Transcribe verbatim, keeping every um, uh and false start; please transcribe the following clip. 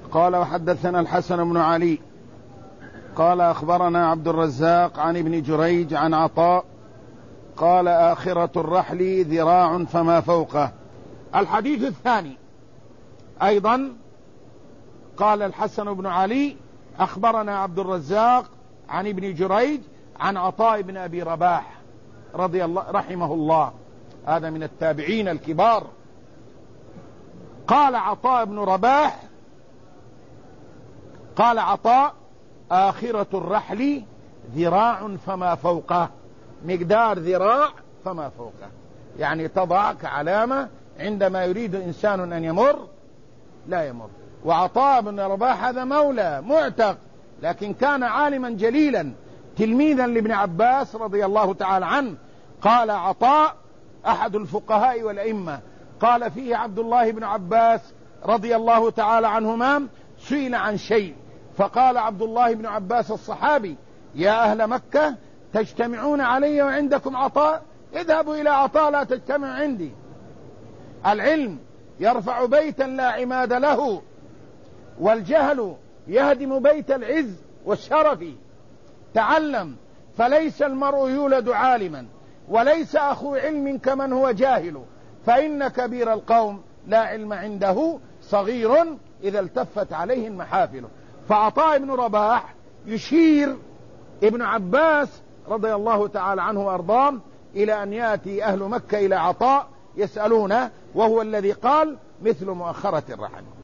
قال وحدثنا الحسن بن علي قال أخبرنا عبد الرزاق عن ابن جريج عن عطاء قال آخرة الرحل ذراع فما فوقه. الحديث الثاني أيضا قال الحسن بن علي أخبرنا عبد الرزاق عن ابن جريج عن عطاء بن أبي رباح رضي الله رحمه الله، هذا من التابعين الكبار. قال عطاء بن رباح قال عطاء آخرة الرحل ذراع فما فوقه، مقدار ذراع فما فوقه، يعني تضع كعلامة عندما يريد إنسان أن يمر لا يمر. وعطاء بن رباح هذا مولى معتق، لكن كان عالما جليلا تلميذا لابن عباس رضي الله تعالى عنه. قال عطاء أحد الفقهاء والأئمة، قال فيه عبد الله بن عباس رضي الله تعالى عنهما سئل عن شيء فقال عبد الله بن عباس الصحابي: يا أهل مكة تجتمعون علي وعندكم عطاء؟ اذهبوا إلى عطاء لا تجتمع عندي. العلم يرفع بيتا لا عماد له، والجهل يهدم بيت العز والشرف. تعلم فليس المرء يولد عالما، وليس أخو علم كمن هو جاهل، فإن كبير القوم لا علم عنده صغير إذا التفت عليه المحافل. فعطاء بن رباح يشير ابن عباس رضي الله تعالى عنه وأرضاه إلى أن يأتي أهل مكة إلى عطاء يسألونه، وهو الذي قال مثل مؤخرة الرحل.